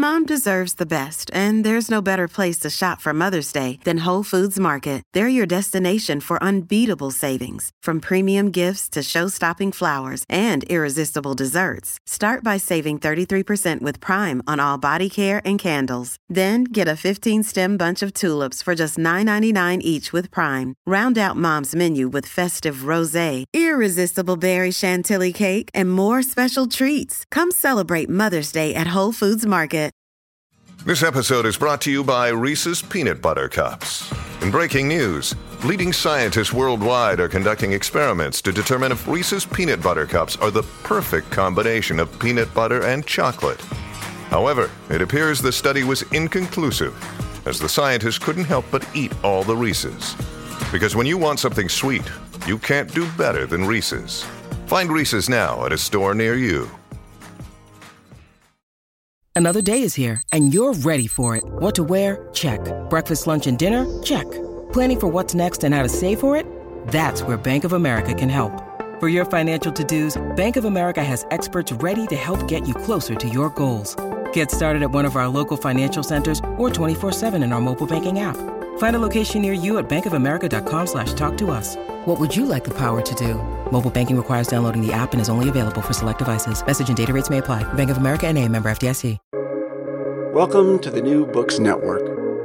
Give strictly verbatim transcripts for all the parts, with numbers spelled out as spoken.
Mom deserves the best, and there's no better place to shop for Mother's Day than Whole Foods Market. They're your destination for unbeatable savings, from premium gifts to show-stopping flowers and irresistible desserts. Start by saving thirty-three percent with Prime on all body care and candles. Then get a fifteen-stem bunch of tulips for just nine ninety-nine each with Prime. Round out Mom's menu with festive rosé, irresistible berry chantilly cake, and more special treats. Come celebrate Mother's Day at Whole Foods Market. This episode is brought to you by Reese's Peanut Butter Cups. In breaking news, leading scientists worldwide are conducting experiments to determine if Reese's Peanut Butter Cups are the perfect combination of peanut butter and chocolate. However, it appears the study was inconclusive, as the scientists couldn't help but eat all the Reese's. Because when you want something sweet, you can't do better than Reese's. Find Reese's now at a store near you. Another day is here, and you're ready for it. What to wear? Check. Breakfast, lunch, and dinner? Check. Planning for what's next and how to save for it? That's where Bank of America can help. For your financial to-dos, Bank of America has experts ready to help get you closer to your goals. Get started at one of our local financial centers or twenty-four seven in our mobile banking app. Find a location near you at bankofamerica.com slash talk to us. What would you like the power to do? Mobile banking requires downloading the app and is only available for select devices. Message and data rates may apply. Bank of America N A, member F D I C. Welcome to the New Books Network.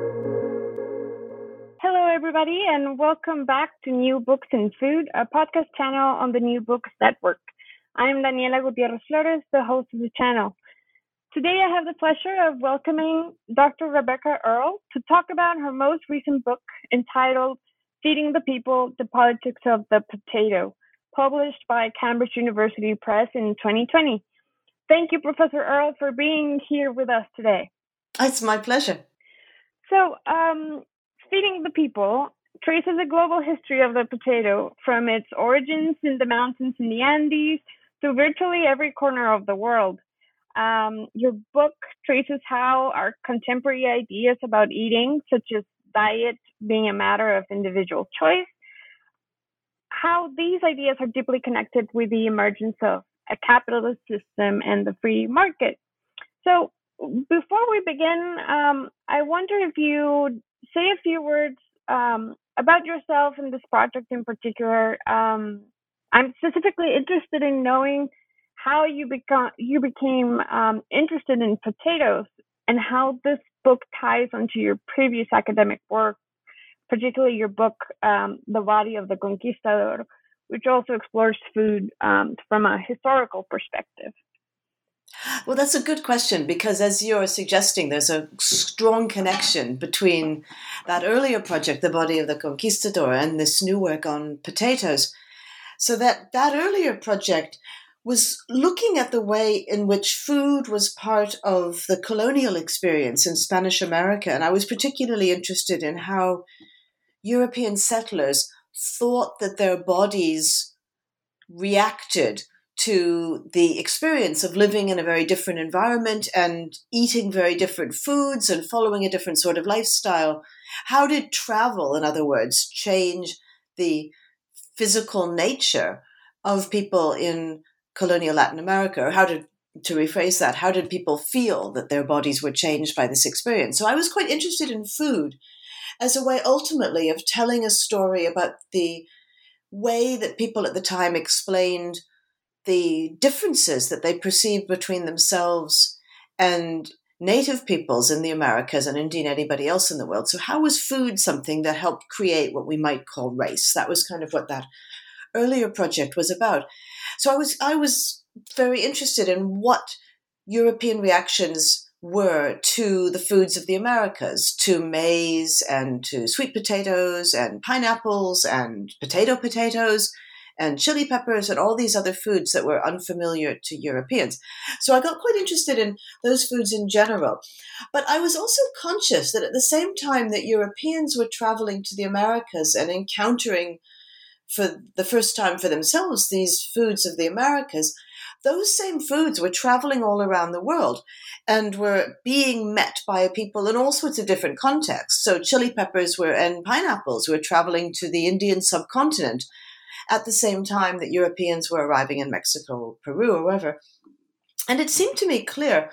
Hello, everybody, and welcome back to New Books in Food, a podcast channel on the New Books Network. I'm Daniela Gutierrez Flores, the host of the channel. Today, I have the pleasure of welcoming Doctor Rebecca Earle to talk about her most recent book entitled Feeding the People, The Politics of the Potato, published by Cambridge University Press in twenty twenty. Thank you, Professor Earle, for being here with us today. It's my pleasure. So, um, Feeding the People traces a global history of the potato from its origins in the mountains in the Andes to virtually every corner of the world. Um, your book traces how our contemporary ideas about eating, such as diet being a matter of individual choice, how these ideas are deeply connected with the emergence of a capitalist system and the free market. So, before we begin, um, I wonder if you say a few words um, about yourself and this project in particular. Um, I'm specifically interested in knowing how you become you became um, interested in potatoes and how this book ties onto your previous academic work, particularly your book, um, The Body of the Conquistador, which also explores food um, from a historical perspective. Well, that's a good question because, as you're suggesting, there's a strong connection between that earlier project, The Body of the Conquistador, and this new work on potatoes. So that, that earlier project was looking at the way in which food was part of the colonial experience in Spanish America. And I was particularly interested in how European settlers thought that their bodies reacted to the experience of living in a very different environment and eating very different foods and following a different sort of lifestyle. How did travel, in other words, change the physical nature of people in colonial Latin America? Or how did, to rephrase that, how did people feel that their bodies were changed by this experience? So I was quite interested in food as a way ultimately of telling a story about the way that people at the time explained the differences that they perceived between themselves and native peoples in the Americas and indeed anybody else in the world. So how was food something that helped create what we might call race? That was kind of what that earlier project was about. So I was I was very interested in what European reactions were to the foods of the Americas, to maize and to sweet potatoes and pineapples and potato potatoes and chili peppers and all these other foods that were unfamiliar to Europeans. So I got quite interested in those foods in general. But I was also conscious that at the same time that Europeans were traveling to the Americas and encountering for the first time for themselves these foods of the Americas, those same foods were traveling all around the world and were being met by people in all sorts of different contexts. So chili peppers were and pineapples were traveling to the Indian subcontinent at the same time that Europeans were arriving in Mexico, Peru, or wherever. And it seemed to me clear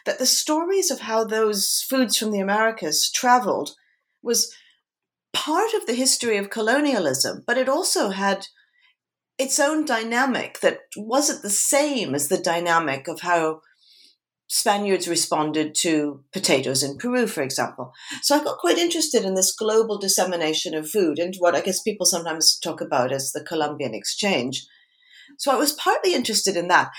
that the stories of how those foods from the Americas traveled was part of the history of colonialism, but it also had its own dynamic that wasn't the same as the dynamic of how Spaniards responded to potatoes in Peru, for example. So I got quite interested in this global dissemination of food and what I guess people sometimes talk about as the Columbian exchange. So I was partly interested in that.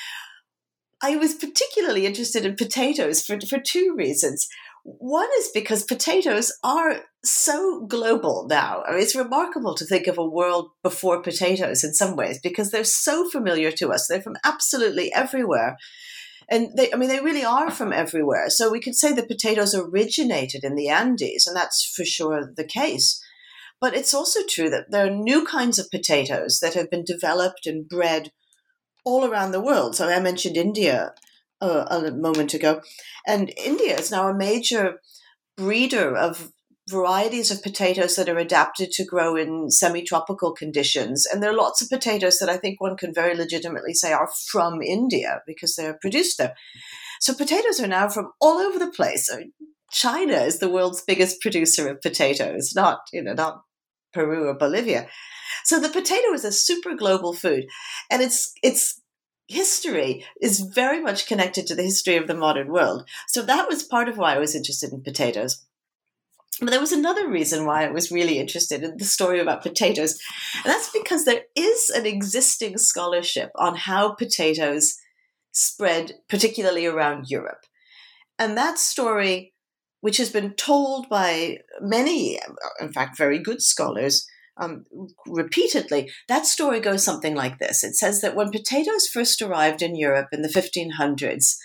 I was particularly interested in potatoes for, for two reasons. One is because potatoes are so global now. I mean, it's remarkable to think of a world before potatoes in some ways because they're so familiar to us. They're from absolutely everywhere. And they, I mean, they really are from everywhere. So we could say that potatoes originated in the Andes, and that's for sure the case. But it's also true that there are new kinds of potatoes that have been developed and bred all around the world. So I mentioned India uh, a moment ago. And India is now a major breeder of varieties of potatoes that are adapted to grow in semi-tropical conditions. And there are lots of potatoes that I think one can very legitimately say are from India because they're produced there. So potatoes are now from all over the place. I mean, China is the world's biggest producer of potatoes, not, you know, not Peru or Bolivia. So the potato is a super global food, and its its history is very much connected to the history of the modern world. So that was part of why I was interested in potatoes. But there was another reason why I was really interested in the story about potatoes, and that's because there is an existing scholarship on how potatoes spread, particularly around Europe. And that story, which has been told by many, in fact, very good scholars, um, repeatedly, that story goes something like this. It says that when potatoes first arrived in Europe in the fifteen hundreds,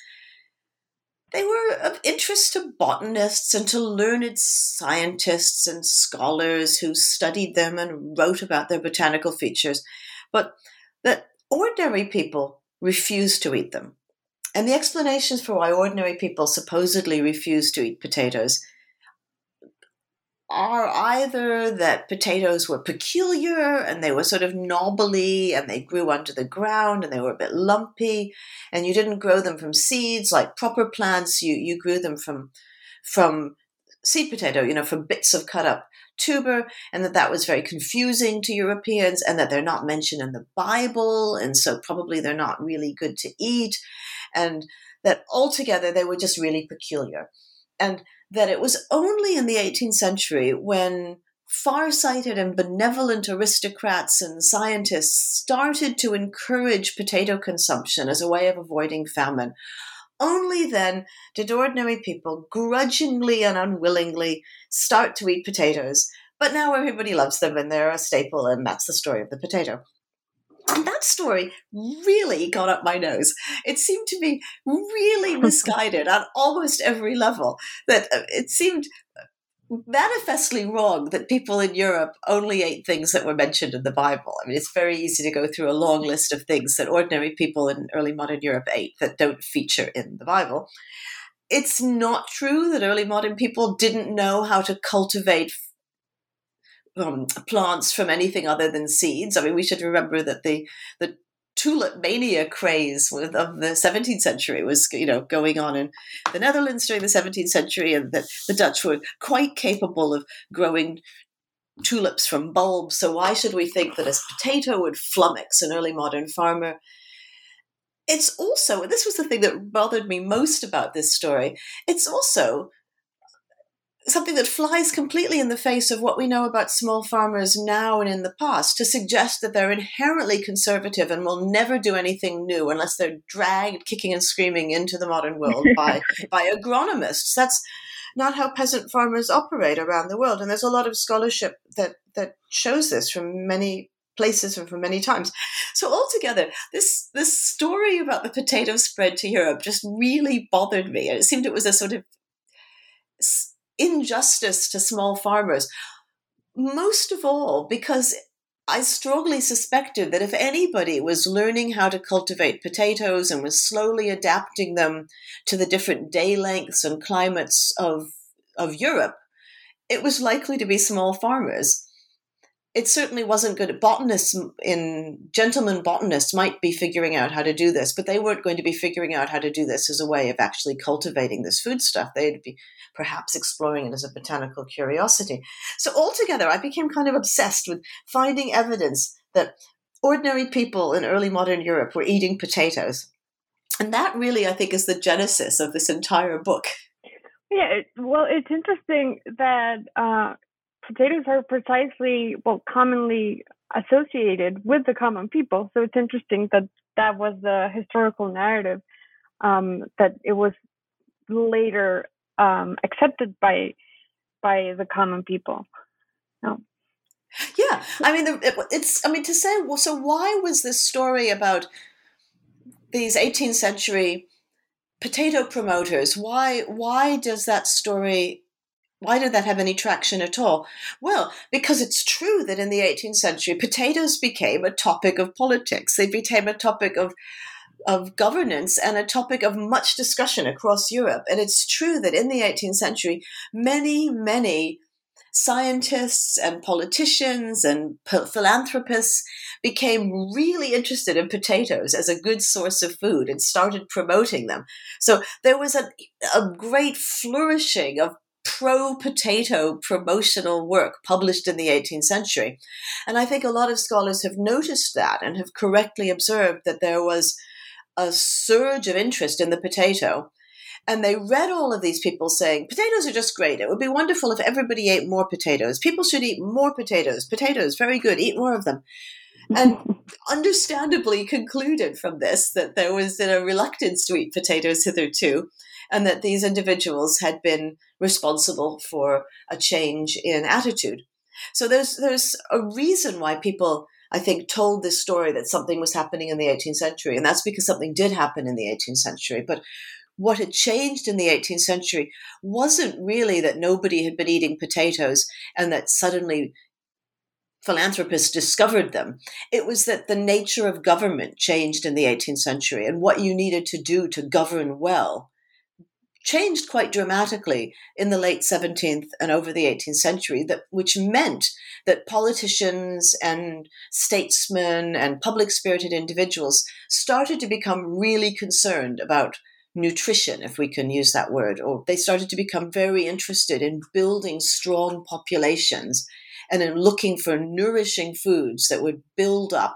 they were of interest to botanists and to learned scientists and scholars who studied them and wrote about their botanical features, but that ordinary people refused to eat them. And the explanations for why ordinary people supposedly refused to eat potatoes are either that potatoes were peculiar and they were sort of knobbly and they grew under the ground and they were a bit lumpy and you didn't grow them from seeds like proper plants. You you grew them from from seed potato, you know, from bits of cut up tuber, and that that was very confusing to Europeans and that they're not mentioned in the Bible and so probably they're not really good to eat, and that altogether they were just really peculiar. And that it was only in the eighteenth century when far-sighted and benevolent aristocrats and scientists started to encourage potato consumption as a way of avoiding famine. Only then did ordinary people grudgingly and unwillingly start to eat potatoes. But now everybody loves them and they're a staple, and that's the story of the potato. And that story really got up my nose. It seemed to be really misguided on almost every level. That it seemed manifestly wrong that people in Europe only ate things that were mentioned in the Bible. I mean, it's very easy to go through a long list of things that ordinary people in early modern Europe ate that don't feature in the Bible. It's not true that early modern people didn't know how to cultivate Um, plants from anything other than seeds. I mean, we should remember that the the tulip mania craze with, of the seventeenth century was, you know, going on in the Netherlands during the seventeenth century, and that the Dutch were quite capable of growing tulips from bulbs. So why should we think that a potato would flummox an early modern farmer? It's also, and this was the thing that bothered me most about this story, it's also something that flies completely in the face of what we know about small farmers now and in the past, to suggest that they're inherently conservative and will never do anything new unless they're dragged kicking and screaming into the modern world by, by agronomists. That's not how peasant farmers operate around the world. And there's a lot of scholarship that, that shows this from many places and from many times. So altogether, this, this story about the potato spread to Europe just really bothered me. And it seemed it was a sort of injustice to small farmers, most of all because I strongly suspected that if anybody was learning how to cultivate potatoes and was slowly adapting them to the different day lengths and climates of, of Europe, it was likely to be small farmers. it certainly wasn't good. Botanists in gentlemen botanists might be figuring out how to do this, but they weren't going to be figuring out how to do this as a way of actually cultivating this foodstuff. They'd be perhaps exploring it as a botanical curiosity. So altogether, I became kind of obsessed with finding evidence that ordinary people in early modern Europe were eating potatoes. And that really, I think, is the genesis of this entire book. Yeah, it, well, it's interesting that uh, potatoes are precisely, well, commonly associated with the common people. So it's interesting that that was the historical narrative, um, that it was later um, accepted by by the common people. No. Yeah, I mean, it's. I mean, to say, well, so why was this story about these eighteenth century potato promoters? Why? Why does that story? Why did that have any traction at all? Well, because it's true that in the eighteenth century, potatoes became a topic of politics. They became a topic of of governance and a topic of much discussion across Europe. And it's true that in the eighteenth century, many, many scientists and politicians and philanthropists became really interested in potatoes as a good source of food and started promoting them. So there was a, a great flourishing of pro-potato promotional work published in the eighteenth century. And I think a lot of scholars have noticed that and have correctly observed that there was a surge of interest in the potato. And they read all of these people saying, potatoes are just great. It would be wonderful if everybody ate more potatoes. People should eat more potatoes. Potatoes, very good. Eat more of them. And understandably concluded from this that there was a reluctance to eat potatoes hitherto, and that these individuals had been responsible for a change in attitude. So there's there's a reason why people, I think, told this story that something was happening in the eighteenth century, and that's because something did happen in the eighteenth century. But what had changed in the eighteenth century wasn't really that nobody had been eating potatoes and that suddenly philanthropists discovered them. It was that the nature of government changed in the eighteenth century, and what you needed to do to govern well changed quite dramatically in the late seventeenth and over the eighteenth century, that which meant that politicians and statesmen and public-spirited individuals started to become really concerned about nutrition, if we can use that word, or they started to become very interested in building strong populations and in looking for nourishing foods that would build up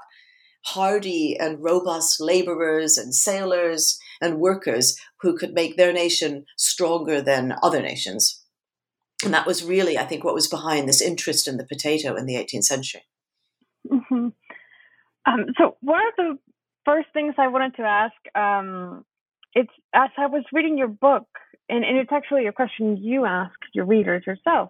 hardy and robust laborers and sailors and workers who could make their nation stronger than other nations. And that was really, I think, what was behind this interest in the potato in the eighteenth century. Mm-hmm. Um, so one of the first things I wanted to ask, um, it's as I was reading your book, and, and it's actually a question you ask your readers yourself.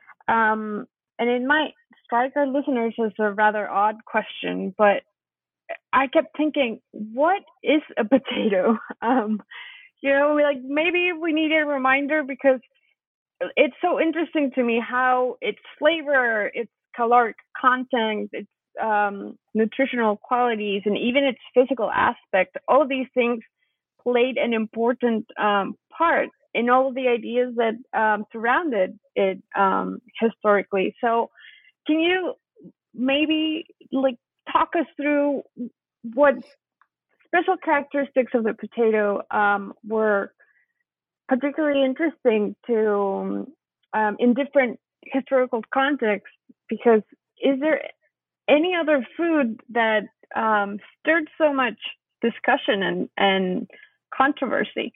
Um, and it might strike our listeners as a rather odd question, but I kept thinking, what is a potato? Um, you know, like maybe we need a reminder, because it's so interesting to me how its flavor, its caloric content, its um, nutritional qualities, and even its physical aspect, all of these things played an important um, part in all of the ideas that um, surrounded it um, historically. So can you maybe like talk us through what special characteristics of the potato um, were particularly interesting to um, in different historical contexts? Because is there any other food that um, stirred so much discussion and, and controversy?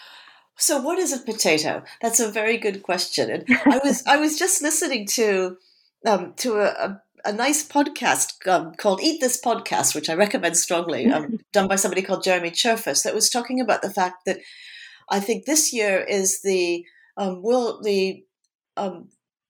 So what is a potato? That's a very good question. And I was I was just listening to um, to a, a a nice podcast um, called Eat This Podcast, which I recommend strongly, um, done by somebody called Jeremy Cherfas, that was talking about the fact that I think this year is the um, will the um,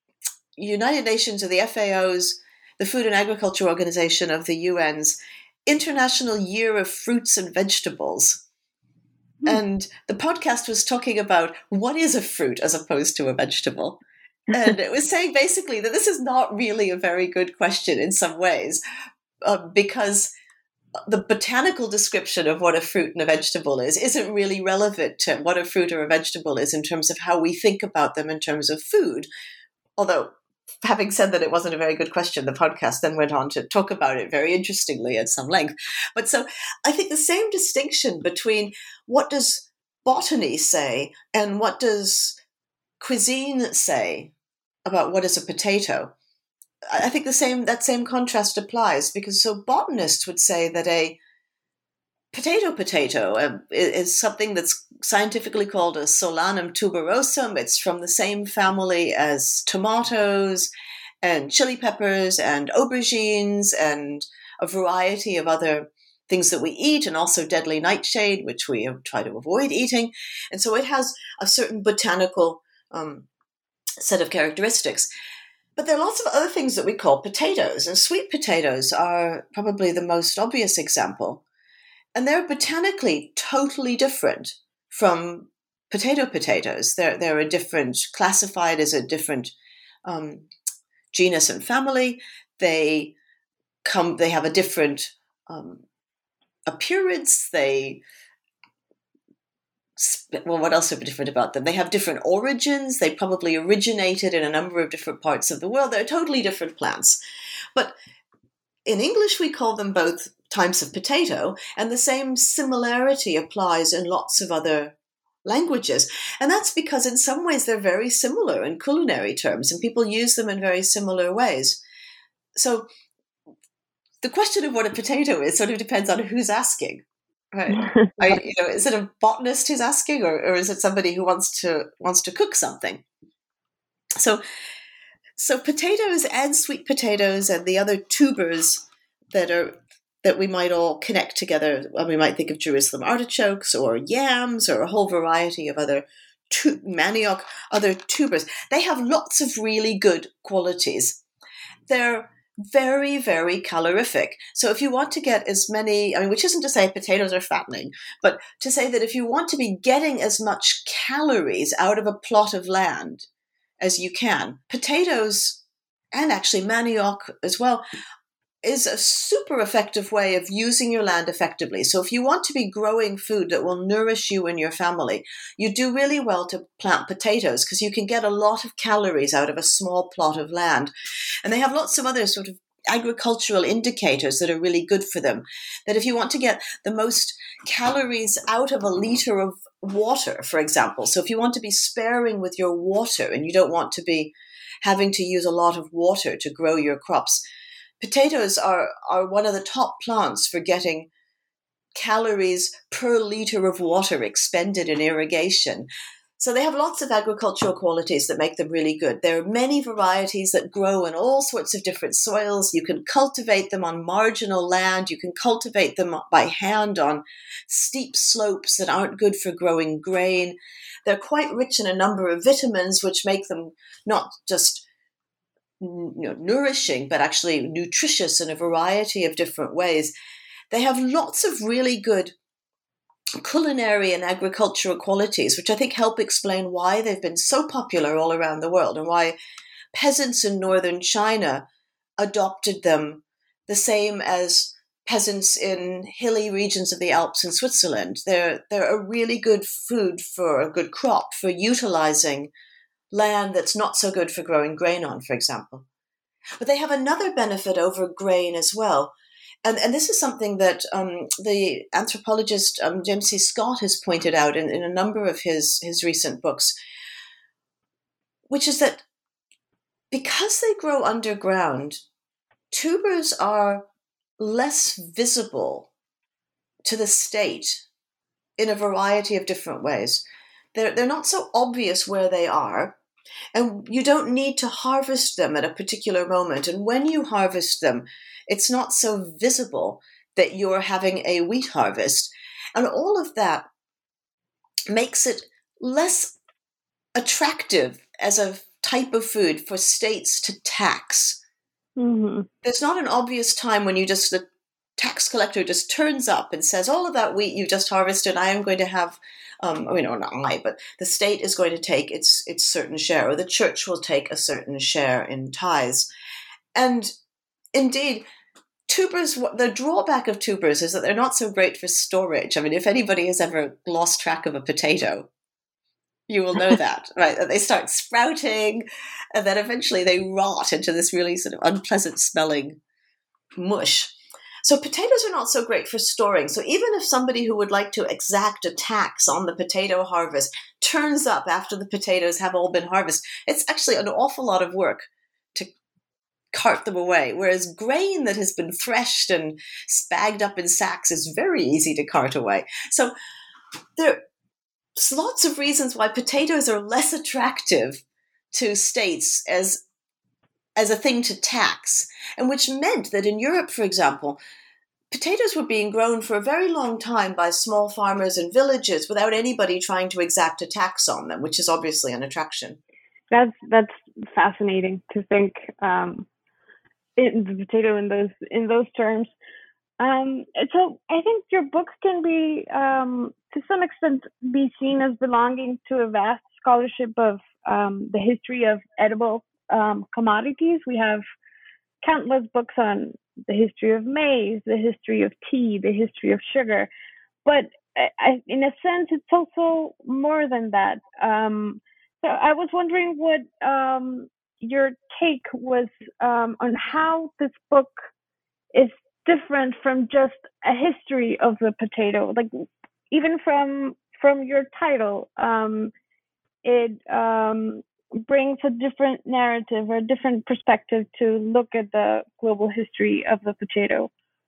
United Nations, or the F A O's, the Food and Agriculture Organization of the U N's International Year of Fruits and Vegetables. Mm. And the podcast was talking about what is a fruit as opposed to a vegetable. And it was saying basically that this is not really a very good question in some ways, uh, because the botanical description of what a fruit and a vegetable is isn't really relevant to what a fruit or a vegetable is in terms of how we think about them in terms of food. Although having said that it wasn't a very good question, the podcast then went on to talk about it very interestingly at some length. But so I think the same distinction between what does botany say and what does cuisine say about what is a potato, I think the same that same contrast applies, because so botanists would say that a potato potato uh, is something that's scientifically called a Solanum tuberosum. It's from the same family as tomatoes and chili peppers and aubergines and a variety of other things that we eat, and also deadly nightshade, which we try to avoid eating. And so it has a certain botanical um, set of characteristics. But there are lots of other things that we call potatoes, and sweet potatoes are probably the most obvious example. And they're botanically totally different from potato potatoes. They're, they're a different, classified as a different um, genus and family. They come, they have a different um, appearance. They, well, what else is different about them? They have different origins. They probably originated in a number of different parts of the world. They're totally different plants. But in English, we call them both types of potato, and the same similarity applies in lots of other languages. And that's because in some ways they're very similar in culinary terms, and people use them in very similar ways. So the question of what a potato is sort of depends on who's asking. Right? Are, you know, is it a botanist who's asking, or, or is it somebody who wants to wants to cook something? So, so potatoes and sweet potatoes and the other tubers that are that we might all connect together. Well, we might think of Jerusalem artichokes or yams or a whole variety of other tu- manioc, other tubers. They have lots of really good qualities. They're very, very calorific. So if you want to get as many, I mean, which isn't to say potatoes are fattening, but to say that if you want to be getting as much calories out of a plot of land as you can, potatoes, and actually manioc as well, is a super effective way of using your land effectively. So if you want to be growing food that will nourish you and your family, you do really well to plant potatoes, because you can get a lot of calories out of a small plot of land. And they have lots of other sort of agricultural indicators that are really good for them. That if you want to get the most calories out of a liter of water, for example, so if you want to be sparing with your water and you don't want to be having to use a lot of water to grow your crops, potatoes are, are one of the top plants for getting calories per liter of water expended in irrigation. So they have lots of agricultural qualities that make them really good. There are many varieties that grow in all sorts of different soils. You can cultivate them on marginal land. You can cultivate them by hand on steep slopes that aren't good for growing grain. They're quite rich in a number of vitamins, which make them not just you know, nourishing, but actually nutritious in a variety of different ways. They have lots of really good culinary and agricultural qualities, which I think help explain why they've been so popular all around the world and why peasants in northern China adopted them the same as peasants in hilly regions of the Alps in Switzerland. They're, they're a really good food for a good crop for utilizing land that's not so good for growing grain on, for example. But they have another benefit over grain as well. And, and this is something that um, the anthropologist um, James C. Scott has pointed out in, in a number of his, his recent books, which is that because they grow underground, tubers are less visible to the state in a variety of different ways. They're, they're not so obvious where they are. And you don't need to harvest them at a particular moment. And when you harvest them, it's not so visible that you're having a wheat harvest. And all of that makes it less attractive as a type of food for states to tax. Mm-hmm. There's not an obvious time when you just, the tax collector just turns up and says, all of that wheat you just harvested, I am going to have Um, I mean, or not I, but the state is going to take its its certain share, or the church will take a certain share in tithes. And indeed, tubers, the drawback of tubers is that they're not so great for storage. I mean, if anybody has ever lost track of a potato, You will know that, right? They start sprouting, and then eventually they rot into this really sort of unpleasant smelling mush. So potatoes are not so great for storing. So even if somebody who would like to exact a tax on the potato harvest turns up after the potatoes have all been harvested, it's actually an awful lot of work to cart them away. Whereas grain that has been threshed and spagged up in sacks is very easy to cart away. So there There's lots of reasons why potatoes are less attractive to states as as a thing to tax, and which meant that in Europe, for example, potatoes were being grown for a very long time by small farmers in villages without anybody trying to exact a tax on them, which is obviously an attraction. That's that's fascinating to think um, in the potato in those in those terms. Um, so I think your books can be, um, to some extent, be seen as belonging to a vast scholarship of um, the history of edible um, commodities. We have countless books on the history of maize, the history of tea, the history of sugar. But I, I, in a sense, it's also more than that. Um, so I was wondering what um, your take was um, on how this book is different from just a history of the potato. Like even from from your title, um, it um, brings a different narrative or a different perspective to look at the global history of the potato.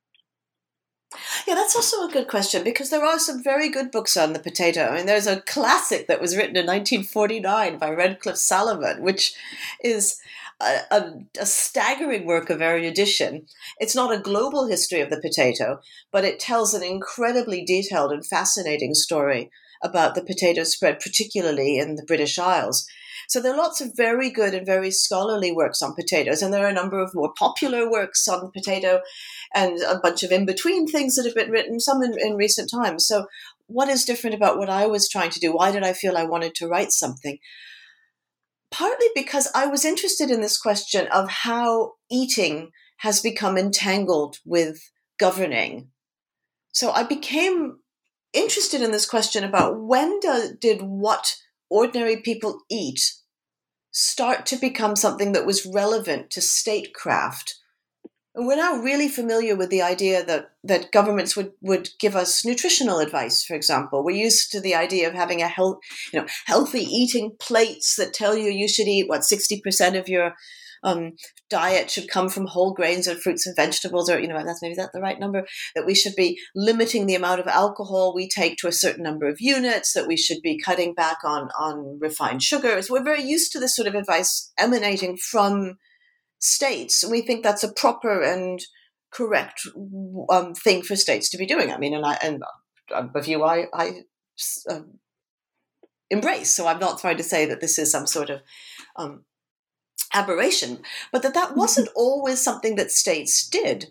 Yeah, that's also a good question, because there are some very good books on the potato. I mean, there's a classic that was written in nineteen forty-nine by Redcliffe Sullivan, which is a, a, a staggering work of erudition. It's not a global history of the potato, but it tells an incredibly detailed and fascinating story about the potato spread, particularly in the British Isles. So there are lots of very good and very scholarly works on potatoes, and there are a number of more popular works on the potato and a bunch of in-between things that have been written, some in, in recent times. So what is different about what I was trying to do? Why did I feel I wanted to write something? Partly because I was interested in this question of how eating has become entangled with governing. So I became interested in this question about when do, did what ordinary people eat start to become something that was relevant to statecraft. And we're now really familiar with the idea that, that governments would, would give us nutritional advice, for example. We're used to the idea of having a health, you know, healthy eating plates that tell you you should eat, what, sixty percent of your um, diet should come from whole grains and fruits and vegetables, or, you know, that's maybe that's the right number, that we should be limiting the amount of alcohol we take to a certain number of units, that we should be cutting back on, on refined sugars. We're very used to this sort of advice emanating from states. We think that's a proper and correct um, thing for states to be doing. I mean, and I and a view I, I uh, embrace. So I'm not trying to say that this is some sort of um, aberration, but that that wasn't always something that states did.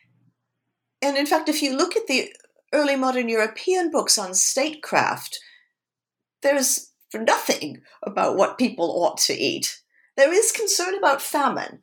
And in fact, if you look at the early modern European books on statecraft, there's nothing about what people ought to eat. There is concern about famine.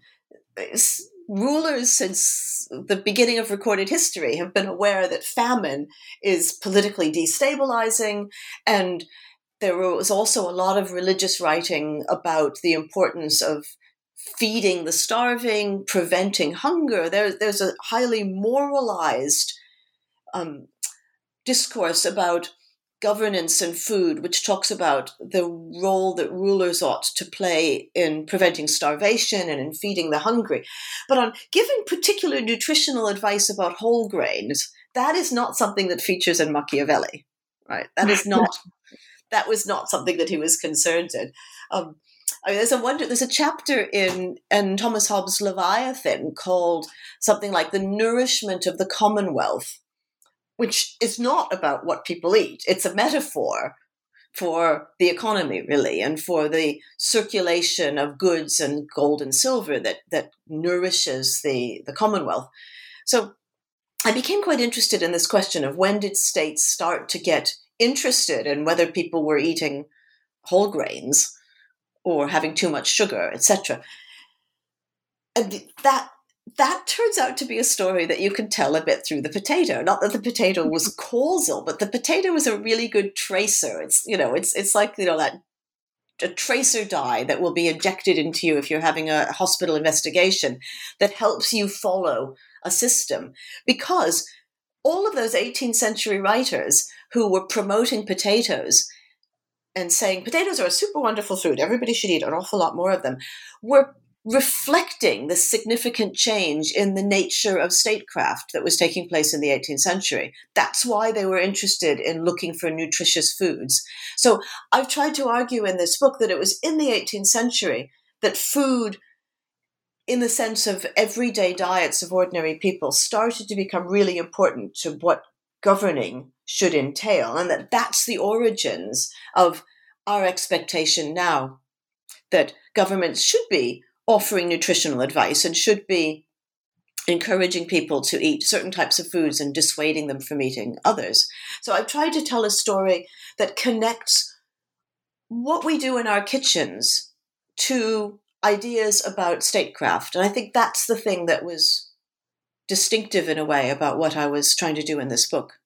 Rulers since the beginning of recorded history have been aware that famine is politically destabilizing, and there was also a lot of religious writing about the importance of feeding the starving, preventing hunger. There, there's a highly moralized um, discourse about governance and food, which talks about the role that rulers ought to play in preventing starvation and in feeding the hungry. But on giving particular nutritional advice about whole grains, that is not something that features in Machiavelli, right? That is not, that was not something that he was concerned in. Um, I mean, there's a wonder, there's a chapter in, in Thomas Hobbes' Leviathan called something like The Nourishment of the Commonwealth, which is not about what people eat. It's a metaphor for the economy, really, and for the circulation of goods and gold and silver that, that nourishes the, the Commonwealth. So I became quite interested in this question of when did states start to get interested in whether people were eating whole grains or having too much sugar, et cetera. And that That turns out to be a story that you can tell a bit through the potato. Not that the potato was causal, but the potato is a really good tracer. It's, you know, it's it's like, you know, that a tracer dye that will be injected into you if you're having a hospital investigation that helps you follow a system. Because all of those eighteenth century writers who were promoting potatoes and saying potatoes are a super wonderful food, everybody should eat an awful lot more of them, were reflecting the significant change in the nature of statecraft that was taking place in the eighteenth century. That's why they were interested in looking for nutritious foods. So I've tried to argue in this book that it was in the eighteenth century that food, in the sense of everyday diets of ordinary people, started to become really important to what governing should entail, and that that's the origins of our expectation now that governments should be offering nutritional advice and should be encouraging people to eat certain types of foods and dissuading them from eating others. So I've tried to tell a story that connects what we do in our kitchens to ideas about statecraft. And I think that's the thing that was distinctive in a way about what I was trying to do in this book.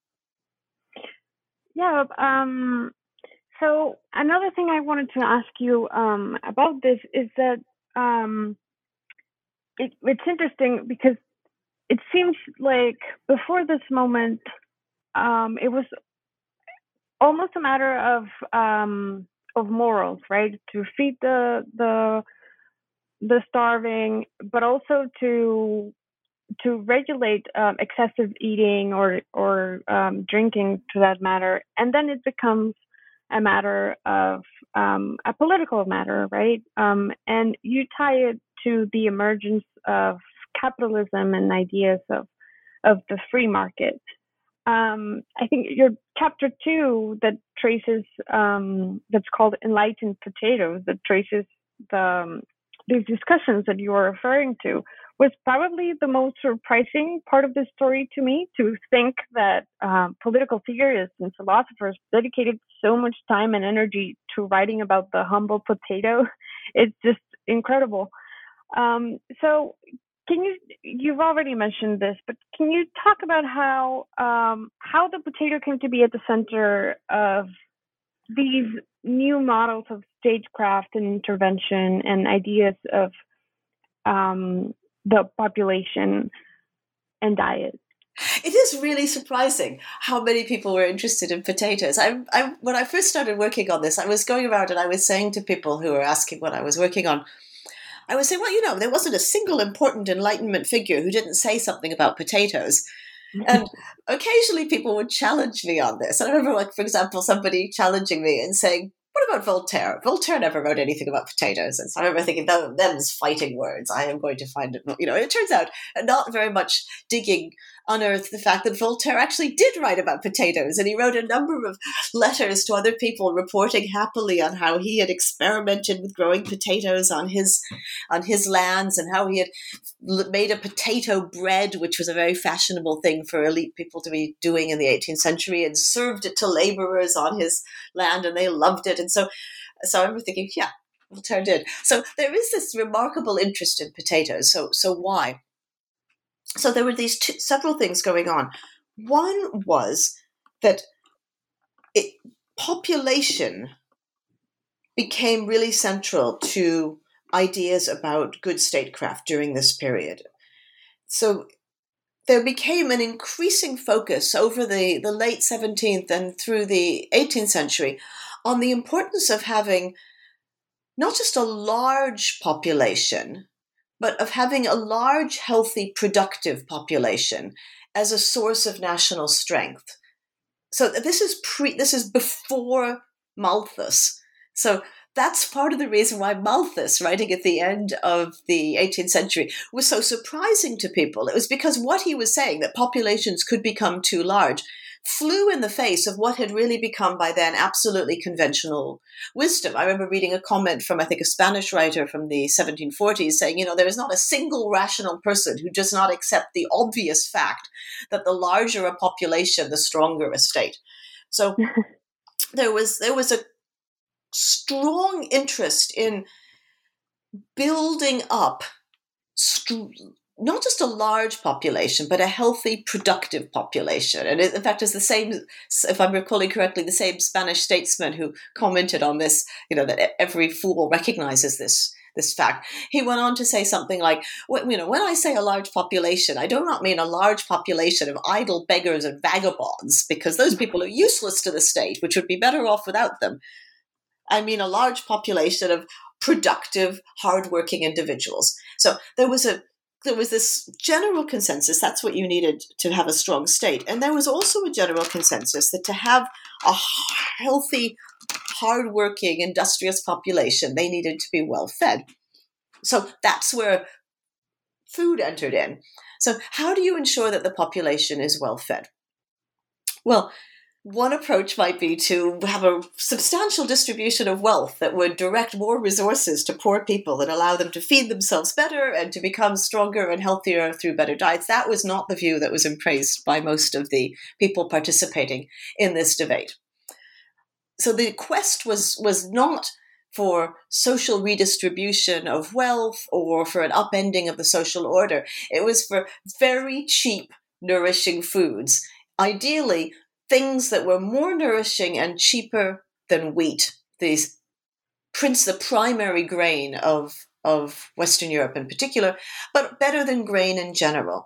Yeah. Um, so another thing I wanted to ask you um, about this is that um, it, it's interesting because it seems like before this moment, um, it was almost a matter of um, of morals, right? To feed the the the starving, but also to to regulate um, excessive eating or or um, drinking, to that matter, and then it becomes a matter of um, a political matter, right? Um, and you tie it to the emergence of capitalism and ideas of of the free market. Um, I think your chapter two that traces um, that's called "Enlightened Potatoes" that traces the um, these discussions that you are referring to was probably the most surprising part of the story to me, to think that um, political theorists and philosophers dedicated so much time and energy to writing about the humble potato. It's just incredible. Um, so can you, you've already mentioned this, but can you talk about how um, how the potato came to be at the center of these new models of statecraft and intervention and ideas of um, the population and diet? It is really surprising how many people were interested in potatoes. I, I, when I first started working on this, I was going around and I was saying to people who were asking what I was working on, I was saying, well, you know, there wasn't a single important Enlightenment figure who didn't say something about potatoes. And occasionally people would challenge me on this. I remember, like, for example, somebody challenging me and saying, what about Voltaire? Voltaire never wrote anything about potatoes. And so I remember thinking, them, them's fighting words. I am going to find it. You know, it turns out not very much digging unearthed the fact that Voltaire actually did write about potatoes. And he wrote a number of letters to other people reporting happily on how he had experimented with growing potatoes on his, on his lands, and how he had made a potato bread, which was a very fashionable thing for elite people to be doing in the eighteenth century, and served it to laborers on his land, and they loved it. And so, so I remember thinking, yeah, Voltaire did. So there is this remarkable interest in potatoes. So, so why? So there were these two, several things going on. One was that it, population became really central to ideas about good statecraft during this period. So there became an increasing focus over the, the late seventeenth and through the eighteenth century on the importance of having not just a large population, but of having a large, healthy, productive population as a source of national strength. So this is pre, this is before Malthus. So that's part of the reason why Malthus, writing at the end of the eighteenth century, was so surprising to people. It was because what he was saying, that populations could become too large, flew in the face of what had really become by then absolutely conventional wisdom. I remember reading a comment from, I think, a Spanish writer from the seventeen forties saying, you know, there is not a single rational person who does not accept the obvious fact that the larger a population, the stronger a state. So there was there was a strong interest in building up st- not just a large population, but a healthy, productive population. And in fact, it's the same, if I'm recalling correctly, the same Spanish statesman who commented on this, you know, that every fool recognizes this this fact. He went on to say something like, you know, when I say a large population, I do not mean a large population of idle beggars and vagabonds, because those people are useless to the state, which would be better off without them. I mean a large population of productive, hardworking individuals. So there was a there was this general consensus that's what you needed to have a strong state. And there was also a general consensus that to have a healthy, hardworking, industrious population, they needed to be well fed. So that's where food entered in. So how do you ensure that the population is well fed? Well, one approach might be to have a substantial distribution of wealth that would direct more resources to poor people and allow them to feed themselves better and to become stronger and healthier through better diets. That was not the view that was embraced by most of the people participating in this debate. So the quest was, was not for social redistribution of wealth or for an upending of the social order. It was for very cheap, nourishing foods, ideally things that were more nourishing and cheaper than wheat, these prince, the primary grain of, of Western Europe in particular, but better than grain in general.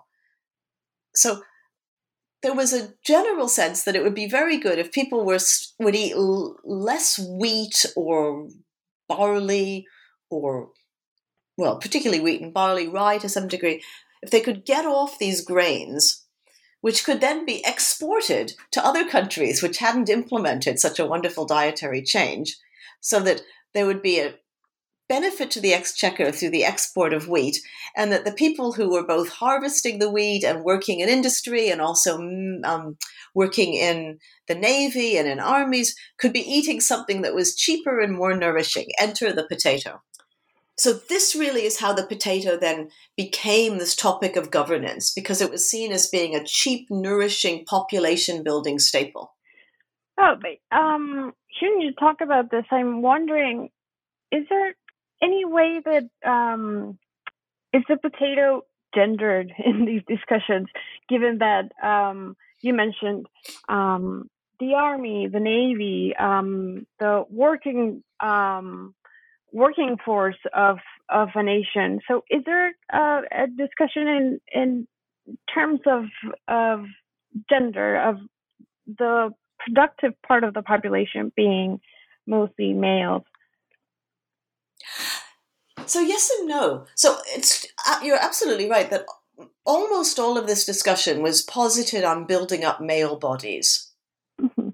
So there was a general sense that it would be very good if people were would eat l- less wheat or barley or, well, particularly wheat and barley, rye to some degree, if they could get off these grains, which could then be exported to other countries which hadn't implemented such a wonderful dietary change, so that there would be a benefit to the exchequer through the export of wheat, and that the people who were both harvesting the wheat and working in industry and also um, working in the Navy and in armies could be eating something that was cheaper and more nourishing. Enter the potato. So this really is how the potato then became this topic of governance, because it was seen as being a cheap, nourishing, population-building staple. Oh, but um, shouldn't you talk about this? I'm wondering, is there any way that um, is the potato gendered in these discussions, given that um, you mentioned um, the Army, the Navy, um, the working um, working force of, of a nation? So is there uh, a discussion in, in terms of, of gender, of the productive part of the population being mostly males? So yes and no. So it's uh, you're absolutely right that almost all of this discussion was posited on building up male bodies. Mm-hmm.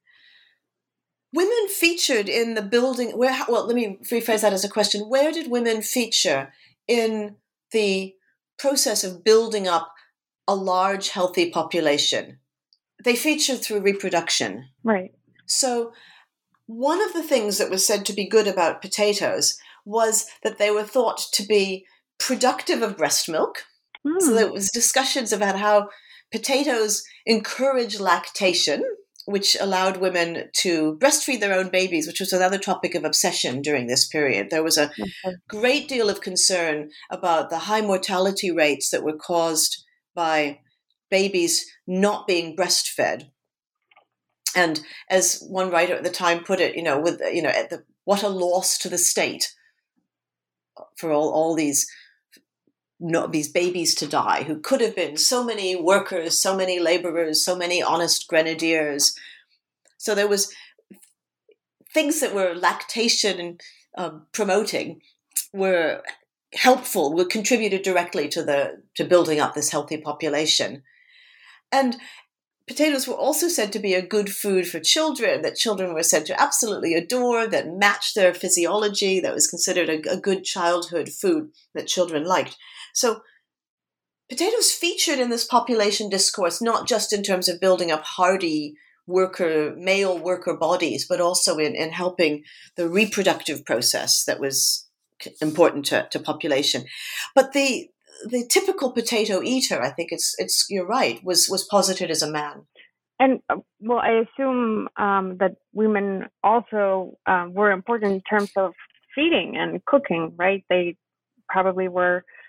Women featured in the building. Where? Well, let me rephrase that as a question. Where did women feature in the process of building up a large, healthy population? They featured through reproduction. Right. So one of the things that was said to be good about potatoes was that they were thought to be productive of breast milk. Mm. So there was discussions about how potatoes encourage lactation, which allowed women to breastfeed their own babies, which was another topic of obsession during this period. There was a okay. great deal of concern about the high mortality rates that were caused by babies not being breastfed. And as one writer at the time put it, you know, with you know, at the, what a loss to the state for all, all these not these babies to die, who could have been so many workers, so many laborers, so many honest grenadiers. So there was things that were lactation um, promoting were helpful, were contributed directly to the to building up this healthy population. And potatoes were also said to be a good food for children, that children were said to absolutely adore, that matched their physiology, that was considered a, a good childhood food that children liked. So potatoes featured in this population discourse, not just in terms of building up hardy worker, male worker bodies, but also in, in helping the reproductive process that was important to, to population. But the the typical potato eater, I think it's it's you're right, was was posited as a man. And uh, well, I assume um, that women also um, were important in terms of feeding and cooking, right? They probably were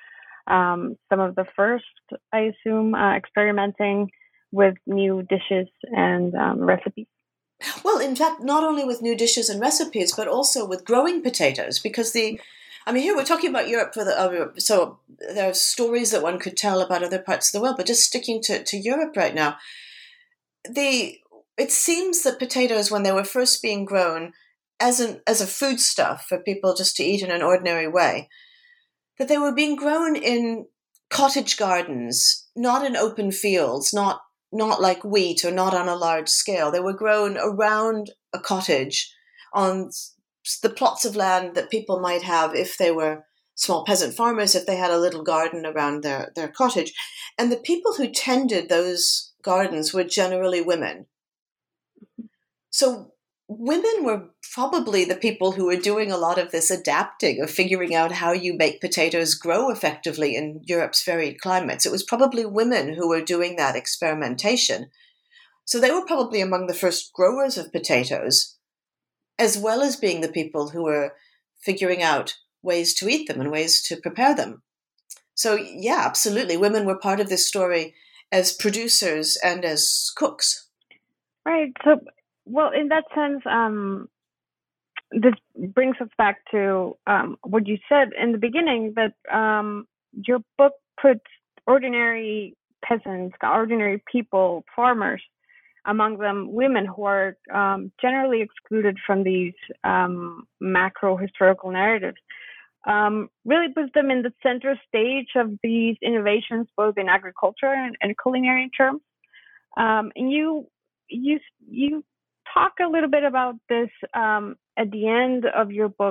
um, some of the first, I assume, uh, experimenting with new dishes and um, recipes. Well, in fact, not only with new dishes and recipes, but also with growing potatoes, because the, I mean, here we're talking about Europe for the, uh, so there are stories that one could tell about other parts of the world, but just sticking to, to Europe right now, the, it seems that potatoes, when they were first being grown as an, as a foodstuff for people just to eat in an ordinary way, that they were being grown in cottage gardens, not in open fields, not not like wheat or not on a large scale. They were grown around a cottage on the plots of land that people might have if they were small peasant farmers, if they had a little garden around their, their cottage. And the people who tended those gardens were generally women. So women were probably the people who were doing a lot of this adapting, of figuring out how you make potatoes grow effectively in Europe's varied climates. It was probably women who were doing that experimentation. So they were probably among the first growers of potatoes, as well as being the people who were figuring out ways to eat them and ways to prepare them. So yeah, absolutely. Women were part of this story as producers and as cooks. Right. So, well, in that sense, um, this brings us back to um, what you said in the beginning, that um, your book puts ordinary peasants, ordinary people, farmers, among them women, who are um, generally excluded from these um, macro historical narratives. Um, really puts them in the center stage of these innovations, both in agriculture and, and culinary terms. Um, and you, you, you talk a little bit about this um, at the end of your book.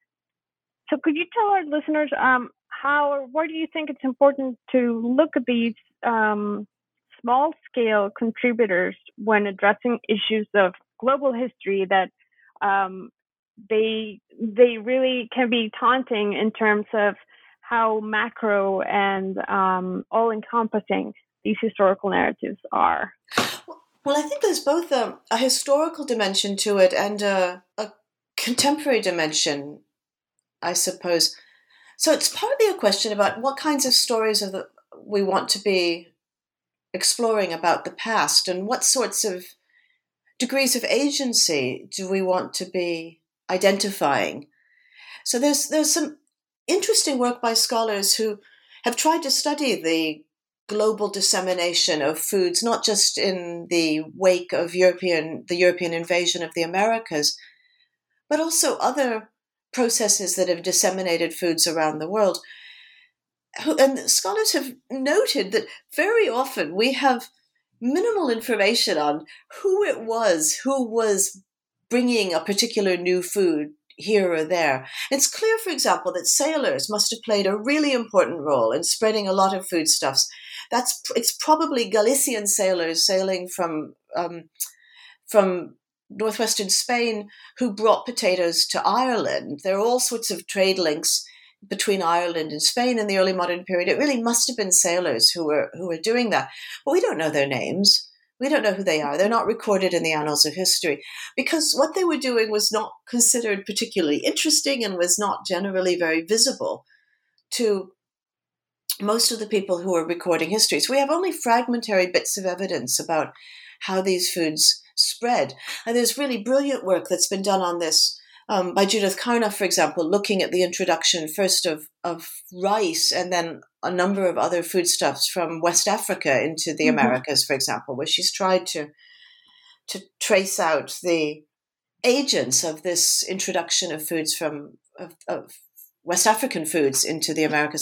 So, could you tell our listeners um, how or why do you think it's important to look at these um, small-scale contributors when addressing issues of global history that um, they they really can be taunting in terms of how macro and um, all-encompassing these historical narratives are? Well, I think there's both a, a historical dimension to it and a, a contemporary dimension, I suppose. So it's partly a question about what kinds of stories of the, we want to be exploring about the past, and what sorts of degrees of agency do we want to be identifying. So there's there's some interesting work by scholars who have tried to study the global dissemination of foods, not just in the wake of European the European invasion of the Americas, but also other processes that have disseminated foods around the world. And scholars have noted that very often we have minimal information on who it was who was bringing a particular new food here or there. It's clear, for example, that sailors must have played a really important role in spreading a lot of foodstuffs. That's it's probably Galician sailors sailing from um, from northwestern Spain who brought potatoes to Ireland. There are all sorts of trade links between Ireland and Spain in the early modern period. It really must have been sailors who were who were doing that. But we don't know their names. We don't know who they are. They're not recorded in the annals of history because what they were doing was not considered particularly interesting and was not generally very visible to most of the people who were recording history. So we have only fragmentary bits of evidence about how these foods spread. And there's really brilliant work that's been done on this um, by Judith Carnaf, for example, looking at the introduction first of, of rice and then a number of other foodstuffs from West Africa into the mm-hmm. Americas, for example, where she's tried to to trace out the agents of this introduction of foods from of, of West African foods into the Americas.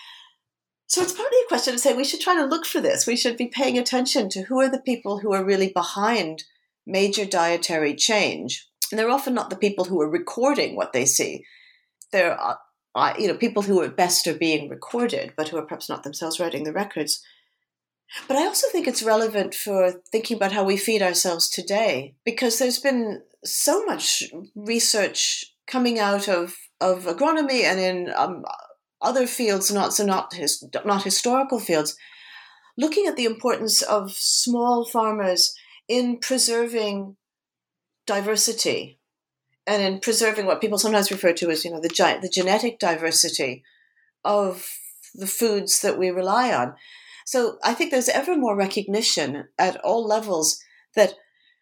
So it's partly a question to say we should try to look for this. We should be paying attention to who are the people who are really behind major dietary change. And they're often not the people who are recording what they see. They're uh, you know, people who at best are being recorded, but who are perhaps not themselves writing the records. But I also think it's relevant for thinking about how we feed ourselves today, because there's been so much research coming out of, of agronomy and in um, other fields, not so not his, not historical fields, looking at the importance of small farmers in preserving diversity and in preserving what people sometimes refer to as, you know, the, the genetic diversity of the foods that we rely on. So I think there's ever more recognition at all levels that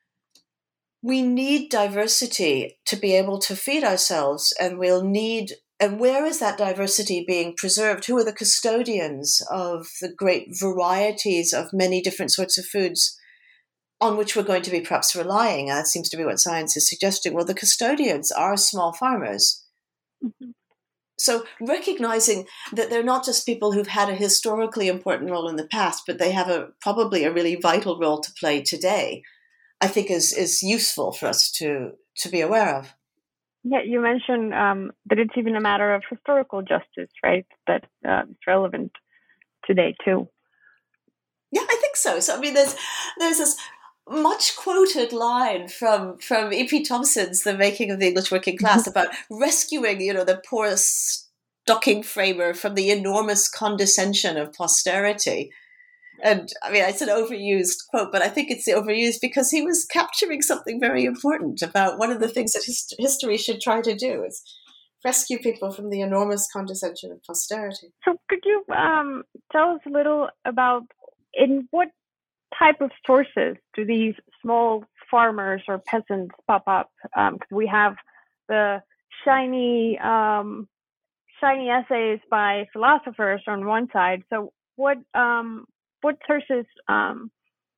we need diversity to be able to feed ourselves, and we'll need, and where is that diversity being preserved? Who are the custodians of the great varieties of many different sorts of foods on which we're going to be perhaps relying? That seems to be what science is suggesting. Well, the custodians are small farmers. Mm-hmm. So recognizing that they're not just people who've had a historically important role in the past, but they have a probably a really vital role to play today, I think is is useful for us to, to be aware of. Yeah, you mentioned um, that it's even a matter of historical justice, right? That uh, it's relevant today too. Yeah, I think so. So I mean, there's there's this much quoted line from from E P Thompson's The Making of the English Working Class about rescuing, you know, the poor stocking framer from the enormous condescension of posterity. And I mean, it's an overused quote, but I think it's overused because he was capturing something very important about one of the things that hist- history should try to do is rescue people from the enormous condescension of posterity. So could you um, tell us a little about in what type of sources do these small farmers or peasants pop up? Because um, we have the shiny, um, shiny essays by philosophers on one side. So what... Um, What sources um,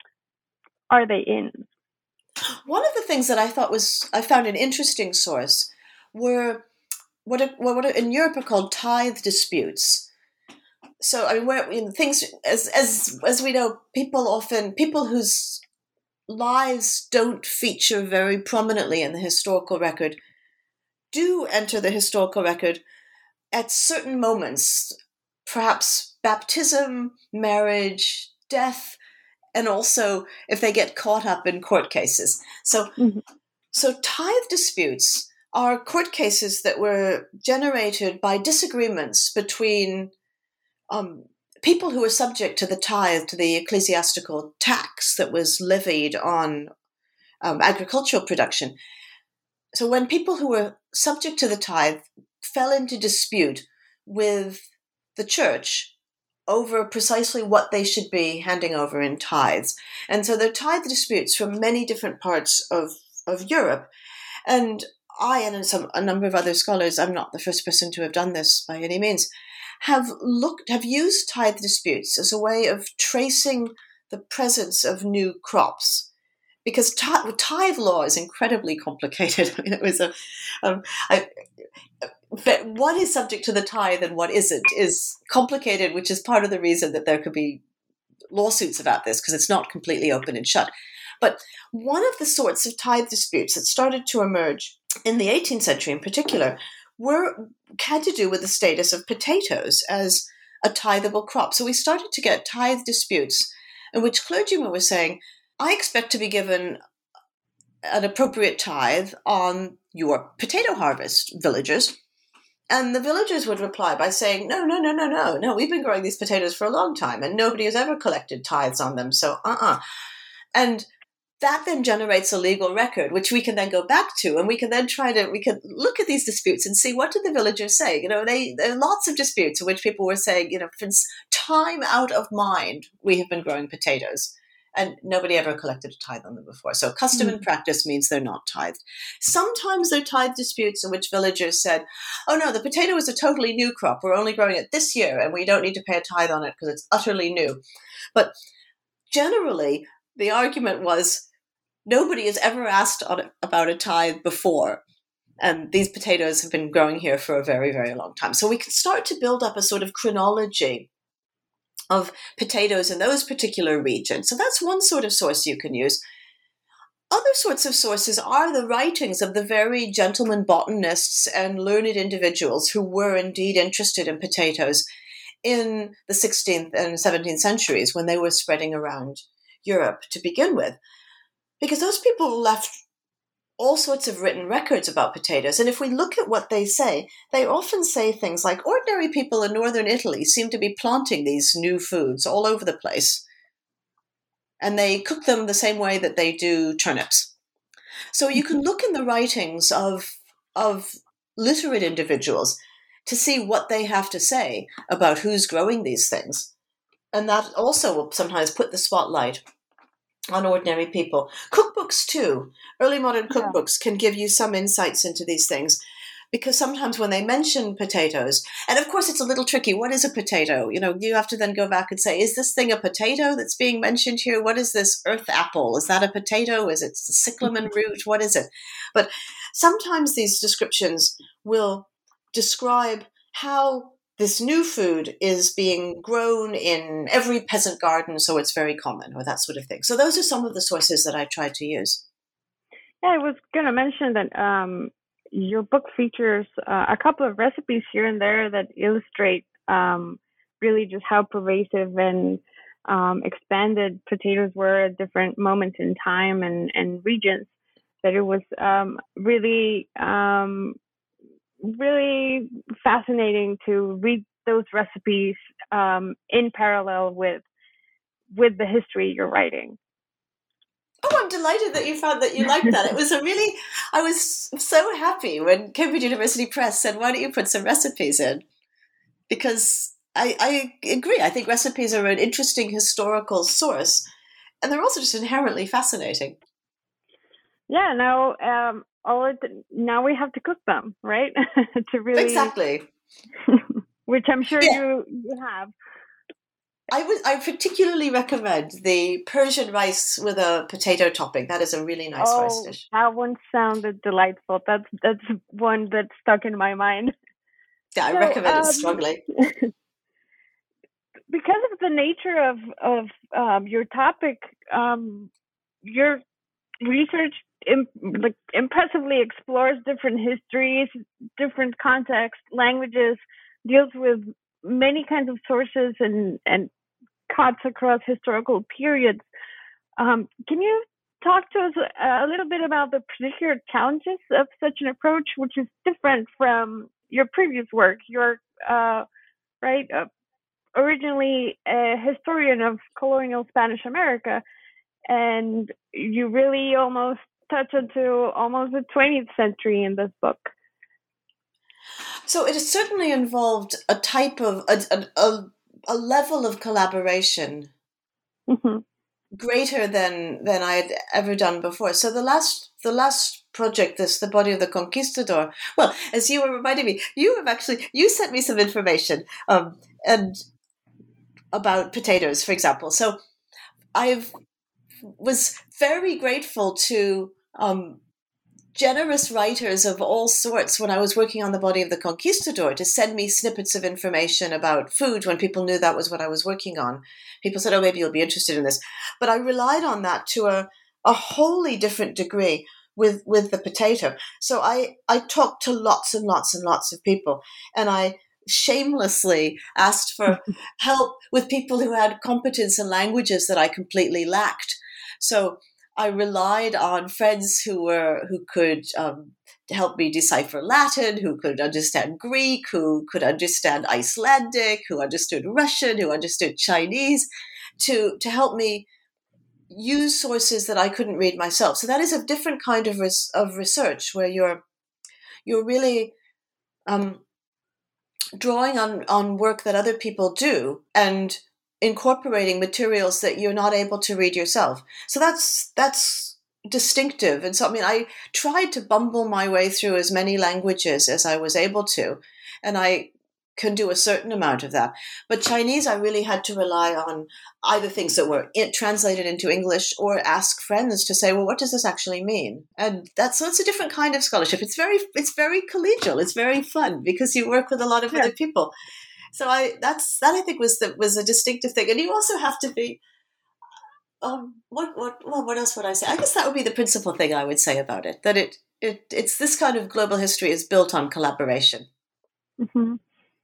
are they in? One of the things that I thought was, I found an interesting source were what, are, what are, in Europe are called tithe disputes. So, I mean, where, you know, things, as, as, as we know, people often, people whose lives don't feature very prominently in the historical record do enter the historical record at certain moments, perhaps baptism, marriage, death, and also if they get caught up in court cases. So, mm-hmm. so tithe disputes are court cases that were generated by disagreements between um, people who were subject to the tithe, to the ecclesiastical tax that was levied on um, agricultural production. So when people who were subject to the tithe fell into dispute with the church over precisely what they should be handing over in tithes. And so there are tithe disputes from many different parts of, of Europe. And I and some a number of other scholars, I'm not the first person to have done this by any means, have looked have used tithe disputes as a way of tracing the presence of new crops. Because tithe, tithe law is incredibly complicated. I mean, it was a, um, I, but what is subject to the tithe and what isn't is complicated, which is part of the reason that there could be lawsuits about this, because it's not completely open and shut. But one of the sorts of tithe disputes that started to emerge in the eighteenth century in particular were had to do with the status of potatoes as a tithable crop. So we started to get tithe disputes in which clergymen were saying, I expect to be given an appropriate tithe on your potato harvest, villagers. And the villagers would reply by saying, no, no, no, no, no, no, we've been growing these potatoes for a long time and nobody has ever collected tithes on them, so uh-uh. And that then generates a legal record, which we can then go back to, and we can then try to, we can look at these disputes and see, what did the villagers say? You know, they, there are lots of disputes in which people were saying, you know, since time out of mind, we have been growing potatoes. And nobody ever collected a tithe on them before. So custom mm. and practice means they're not tithed. Sometimes there are tithe disputes in which villagers said, oh no, the potato is a totally new crop. We're only growing it this year and we don't need to pay a tithe on it because it's utterly new. But generally, the argument was nobody has ever asked on, about a tithe before. And these potatoes have been growing here for a very, very long time. So we can start to build up a sort of chronology of potatoes in those particular regions. So that's one sort of source you can use. Other sorts of sources are the writings of the very gentlemen botanists and learned individuals who were indeed interested in potatoes in the sixteenth and seventeenth centuries when they were spreading around Europe to begin with. Because those people left all sorts of written records about potatoes. And if we look at what they say, they often say things like, ordinary people in northern Italy seem to be planting these new foods all over the place. And they cook them the same way that they do turnips. So you can look in the writings of, of literate individuals to see what they have to say about who's growing these things. And that also will sometimes put the spotlight on ordinary people. Cookbooks too. Early modern cookbooks yeah. can give you some insights into these things, because sometimes when they mention potatoes, and of course it's a little tricky, what is a potato? You know, you have to then go back and say, is this thing a potato that's being mentioned here? What is this earth apple? Is that a potato? Is it the cyclamen root? What is it? But sometimes these descriptions will describe how this new food is being grown in every peasant garden, so it's very common, or that sort of thing. So those are some of the sources that I tried to use. Yeah, I was going to mention that um, your book features uh, a couple of recipes here and there that illustrate um, really just how pervasive and um, expanded potatoes were at different moments in time and, and regions. That it was um, really um, really fascinating to read those recipes um, in parallel with with the history you're writing. Oh, I'm delighted that you found that you liked that. It was a really, I was so happy when Cambridge University Press said, why don't you put some recipes in? Because I, I agree. I think recipes are an interesting historical source, and they're also just inherently fascinating. Yeah, now um, all it, now we have to cook them, right? to really exactly, which I'm sure yeah. you you have. I would I particularly recommend the Persian rice with a potato topping. That is a really nice oh, rice dish. That one sounded delightful. That's that's one that stuck in my mind. Yeah, I so, recommend um, it strongly. Because of the nature of of um, your topic, um, your research Im- like impressively explores different histories, different contexts, languages, deals with many kinds of sources and, and cuts across historical periods. Um, can you talk to us a little bit about the particular challenges of such an approach, which is different from your previous work? You're uh, right, uh, originally a historian of colonial Spanish America, and you really almost touch into almost the twentieth century in this book. So it has certainly involved a type of a a, a level of collaboration mm-hmm. greater than than I had ever done before. So the last the last project, this the Body of the Conquistador. Well, as you were reminding me, you have actually you sent me some information um, and about potatoes, for example. So I've was very grateful to um, generous writers of all sorts when I was working on the Body of the Conquistador to send me snippets of information about food when people knew that was what I was working on. People said, oh, maybe you'll be interested in this. But I relied on that to a, a wholly different degree with, with the potato. So I, I talked to lots and lots and lots of people, and I shamelessly asked for help with people who had competence in languages that I completely lacked. So I relied on friends who were who could um, help me decipher Latin, who could understand Greek, who could understand Icelandic, who understood Russian, who understood Chinese, to to help me use sources that I couldn't read myself. So that is a different kind of res- of research where you're you're really um, drawing on on work that other people do and incorporating materials that you're not able to read yourself. So that's that's distinctive. And so, I mean, I tried to bumble my way through as many languages as I was able to, and I can do a certain amount of that. But Chinese, I really had to rely on either things that were in, translated into English, or ask friends to say, well, what does this actually mean? And that's so it's a different kind of scholarship. It's very it's very collegial. It's very fun because you work with a lot of yeah. other people. So I that's that I think was the, was a distinctive thing, and you also have to be. Um, what what well, what else would I say? I guess that would be the principal thing I would say about it. That it it it's this kind of global history is built on collaboration. Mm-hmm.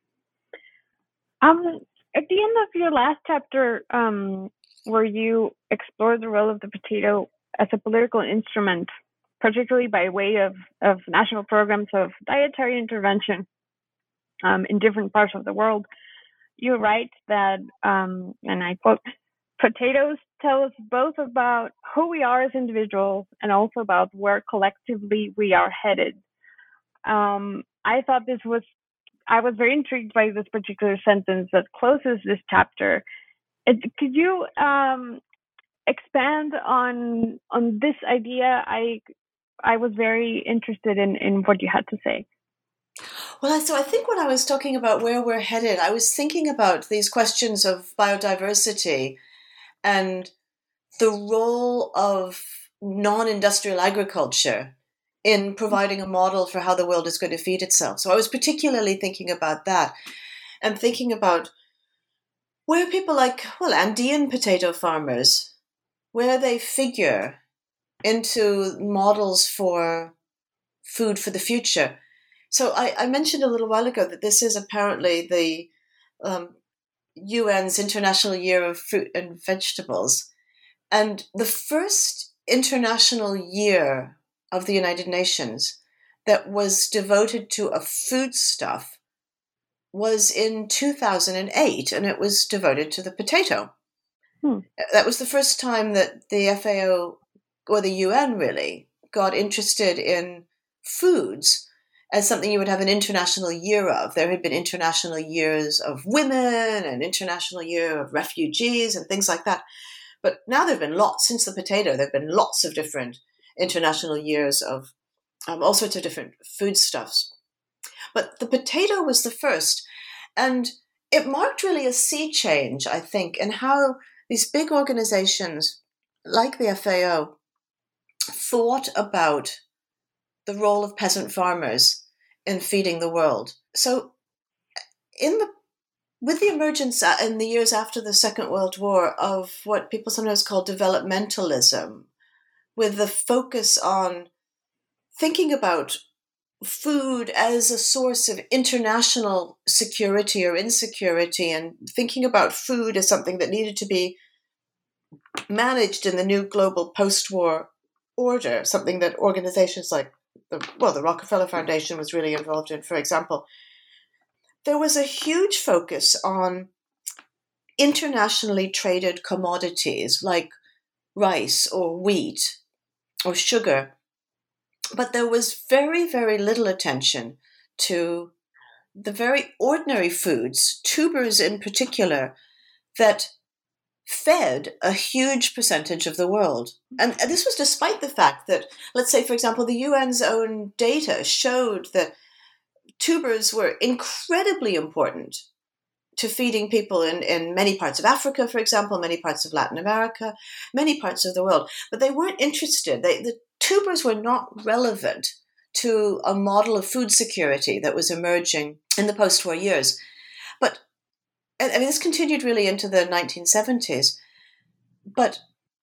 Um, at the end of your last chapter, um, where you explore the role of the potato as a political instrument, particularly by way of of national programs of dietary intervention. Um, in different parts of the world, you write that, um, and I quote, potatoes tell us both about who we are as individuals and also about where collectively we are headed. Um, I thought this was I was very intrigued by this particular sentence that closes this chapter. It, could you um, expand on on this idea? I I was very interested in, in what you had to say. Well, so I think when I was talking about where we're headed, I was thinking about these questions of biodiversity and the role of non-industrial agriculture in providing a model for how the world is going to feed itself. So I was particularly thinking about that and thinking about where people like, well, Andean potato farmers, where they figure into models for food for the future. So I, I mentioned a little while ago that this is apparently the um, U N's International Year of Fruit and Vegetables. And the first international year of the United Nations that was devoted to a foodstuff was in two thousand eight, and it was devoted to the potato. Hmm. That was the first time that the F A O, or the U N really, got interested in foods as something you would have an international year of. There had been international years of women, and international year of refugees, and things like that. But now there have been lots, since the potato, there have been lots of different international years of um, all sorts of different foodstuffs. But the potato was the first, and it marked really a sea change, I think, in how these big organizations like the F A O thought about the role of peasant farmers in feeding the world. So in the with the emergence in the years after the Second World War of what people sometimes call developmentalism, with the focus on thinking about food as a source of international security or insecurity, and thinking about food as something that needed to be managed in the new global post-war order, something that organizations like the, well, the Rockefeller Foundation was really involved in, for example. There was a huge focus on internationally traded commodities like rice or wheat or sugar. But there was very, very little attention to the very ordinary foods, tubers in particular, that fed a huge percentage of the world. And this was despite the fact that, let's say, for example, the U N's own data showed that tubers were incredibly important to feeding people in, in many parts of Africa, for example, many parts of Latin America, many parts of the world. But they weren't interested. They, the tubers were not relevant to a model of food security that was emerging in the post-war years. But I mean, this continued really into the nineteen seventies. But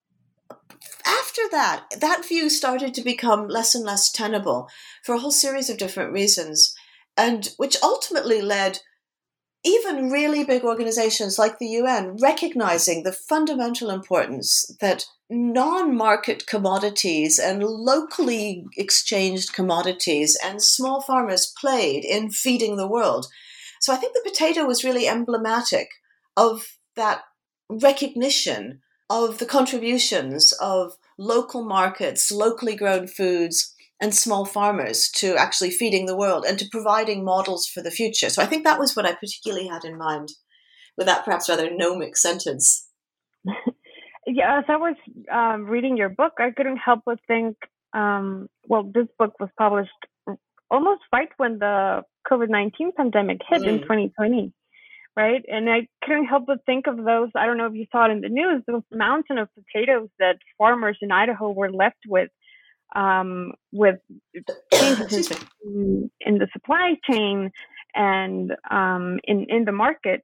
after that, that view started to become less and less tenable for a whole series of different reasons, and which ultimately led even really big organizations like the U N recognizing the fundamental importance that non-market commodities and locally exchanged commodities and small farmers played in feeding the world. So I think the potato was really emblematic of that recognition of the contributions of local markets, locally grown foods, and small farmers to actually feeding the world and to providing models for the future. So I think that was what I particularly had in mind with that perhaps rather gnomic sentence. Yeah, as I was um, reading your book, I couldn't help but think, um, well, this book was published almost right when the COVID nineteen pandemic hit mm. in twenty twenty, right? And I couldn't help but think of those, I don't know if you saw it in the news, those mountain of potatoes that farmers in Idaho were left with, um, with changes in, in the supply chain and um, in, in the market,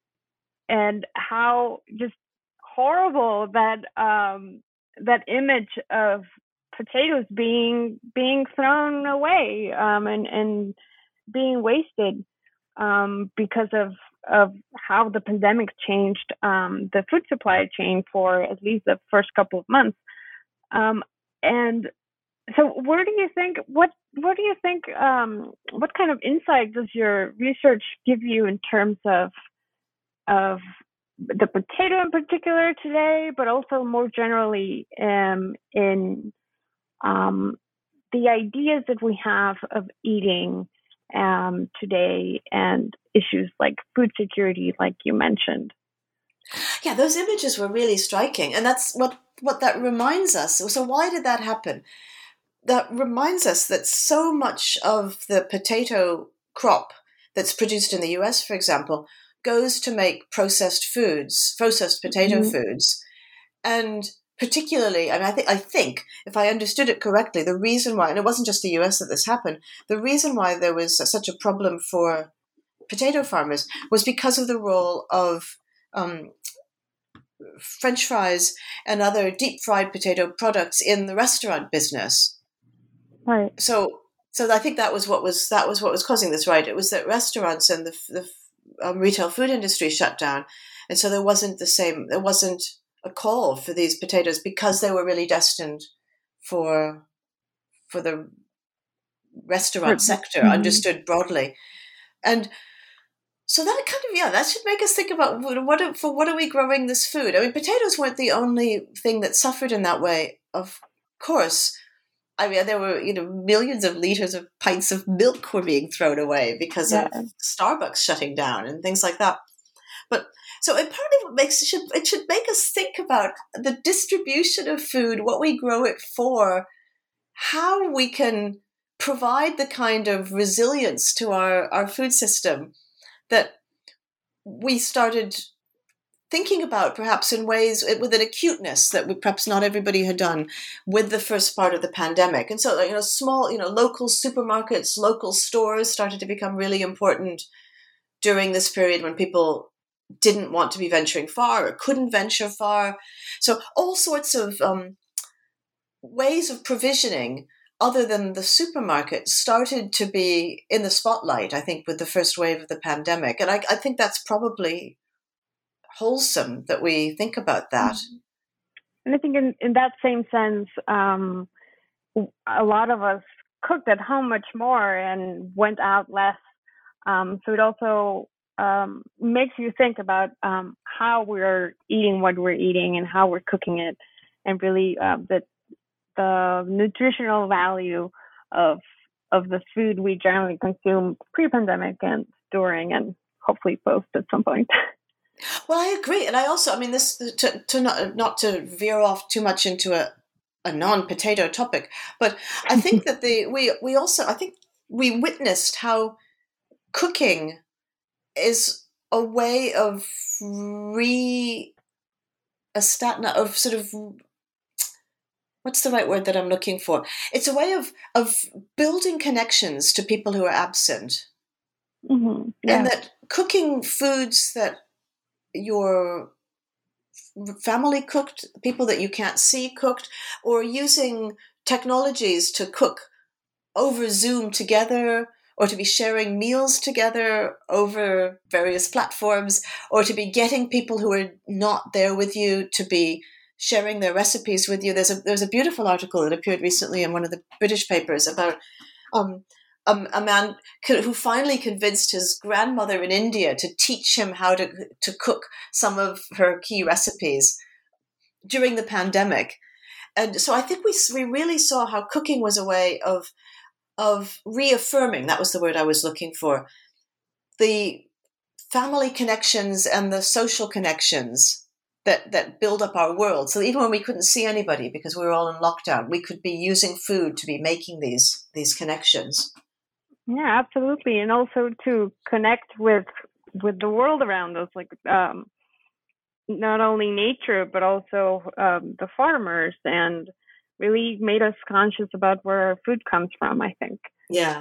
and how just horrible that um, that image of potatoes being being thrown away um, and and being wasted um, because of of how the pandemic changed um, the food supply chain for at least the first couple of months. Um, and so, where do you think what what do you think um, what kind of insight does your research give you in terms of of the potato in particular today, but also more generally um, in um, the ideas that we have of eating um, today, and issues like food security, like you mentioned. Yeah, those images were really striking, and that's what, what that reminds us. So why did that happen? That reminds us that so much of the potato crop that's produced in the U S, for example, goes to make processed foods, processed potato mm-hmm. foods. And particularly, I mean, I think, I think, if I understood it correctly, the reason why, and it wasn't just the U S that this happened, the reason why there was such a problem for potato farmers was because of the role of um, French fries and other deep fried potato products in the restaurant business. Right. So, so I think that was what was that was what was causing this, right? It was that restaurants and the, the um, retail food industry shut down, and so there wasn't the same. There wasn't a call for these potatoes because they were really destined for for the restaurant sector, mm-hmm. understood broadly, and so that kind of yeah, that should make us think about what for what are we growing this food? I mean, potatoes weren't the only thing that suffered in that way, of course. I mean, there were, you know, millions of liters of pints of milk were being thrown away because yeah. of Starbucks shutting down and things like that. But so it partly what makes it should it should make us think about the distribution of food, what we grow it for, how we can provide the kind of resilience to our, our food system that we started thinking about perhaps in ways with an acuteness that we, perhaps not everybody had done with the first part of the pandemic. And so, you know, small, you know, local supermarkets, local stores started to become really important during this period when people didn't want to be venturing far or couldn't venture far. So all sorts of um, ways of provisioning other than the supermarket started to be in the spotlight, I think, with the first wave of the pandemic. And I, I think that's probably wholesome that we think about that. And I think in, in that same sense, um, a lot of us cooked at home much more and went out less. Um, so it also um, makes you think about um, how we're eating what we're eating and how we're cooking it, and really uh, the the nutritional value of of the food we generally consume pre-pandemic and during, and hopefully post at some point. Well, I agree, and I also, I mean, this to, to not not to veer off too much into a, a non-potato topic, but I think that the we we also I think we witnessed how cooking is a way of re a stat of sort of what's the right word that I'm looking for? It's a way of of building connections to people who are absent, mm-hmm. yeah. and that cooking foods that your family cooked, people that you can't see cooked, or using technologies to cook over Zoom together, or to be sharing meals together over various platforms, or to be getting people who are not there with you to be sharing their recipes with you. There's a there's a beautiful article that appeared recently in one of the British papers about um, Um, a man who finally convinced his grandmother in India to teach him how to to cook some of her key recipes during the pandemic. And so I think we we really saw how cooking was a way of of reaffirming, that was the word I was looking for, the family connections and the social connections that, that build up our world. So even when we couldn't see anybody because we were all in lockdown, we could be using food to be making these these connections. Yeah, absolutely. And also to connect with with the world around us, like um, not only nature, but also um, the farmers, and really made us conscious about where our food comes from, I think. Yeah.